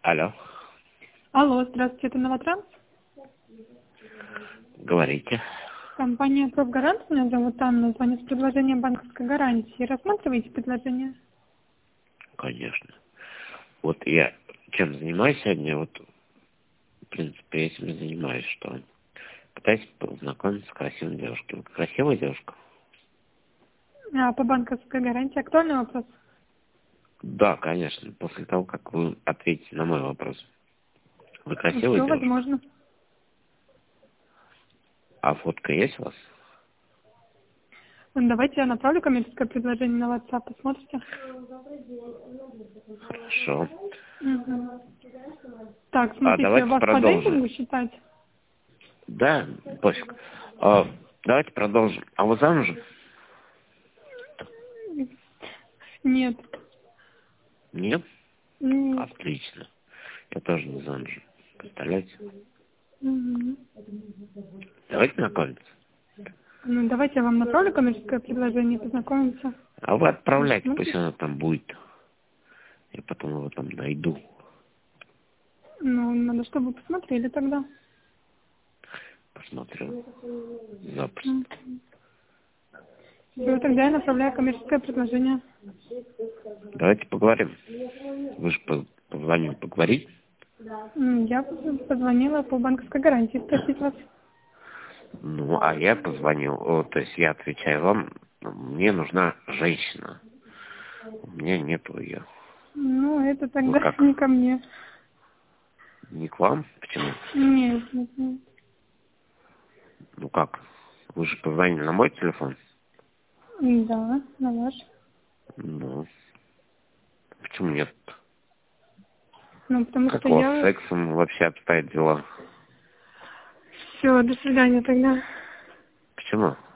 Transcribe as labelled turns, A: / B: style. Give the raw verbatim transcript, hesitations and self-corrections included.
A: Алло.
B: Алло, здравствуйте, это Новотранс?
A: Говорите.
B: Компания «Профгарант», меня зовут Анна, звоню с предложением банковской гарантии. Рассматриваете предложение?
A: Конечно. Вот я чем занимаюсь сегодня, вот, в принципе, я этим и занимаюсь, что пытаюсь познакомиться с красивой девушкой. Вы красивая девушка?
B: А по банковской гарантии актуальный вопрос?
A: Да, конечно, после того, как вы ответите на мой вопрос. Вы красивая
B: Все
A: девушка?
B: возможно.
A: А фотка есть у вас?
B: Ну, давайте я направлю коммерческое предложение на WhatsApp, посмотрите.
A: Хорошо.
B: Угу. Так,
A: А
B: смотрите,
A: давайте
B: вас по
A: продолжим.
B: дейтингу считать?
A: Да, пофиг. А, давайте продолжим. А вы замужем?
B: Нет.
A: Нет?
B: Нет.
A: Отлично. Я тоже не замужем. Представляете?
B: Угу.
A: Давайте знакомиться.
B: Ну, давайте я вам направлю коммерческое предложение, познакомимся.
A: А вы отправляйте, пусть
B: Смотрите.
A: она там будет. Я потом его там найду.
B: Ну, надо, чтобы посмотрели тогда.
A: Посмотрю. Запросто.
B: Мгм. Все, тогда я направляю коммерческое предложение.
A: Давайте поговорим. Вы же по- позвонили поговорить.
B: М, Я позвонила по банковской гарантии спросить вас.
A: Ну, а я позвонил. О, то есть я отвечаю вам. Мне нужна женщина. У меня нету ее.
B: Ну, это
A: Вы
B: тогда
A: как?
B: не ко мне.
A: Не к вам? Почему?
B: Нет, нет, нет.
A: Ну как? Вы же позвонили на мой телефон?
B: Да, на ваш.
A: Ну, почему нет?
B: Ну, потому
A: Как
B: что
A: у вас с
B: я...
A: сексом вообще обстоят дела?
B: Все, до свидания тогда.
A: Почему?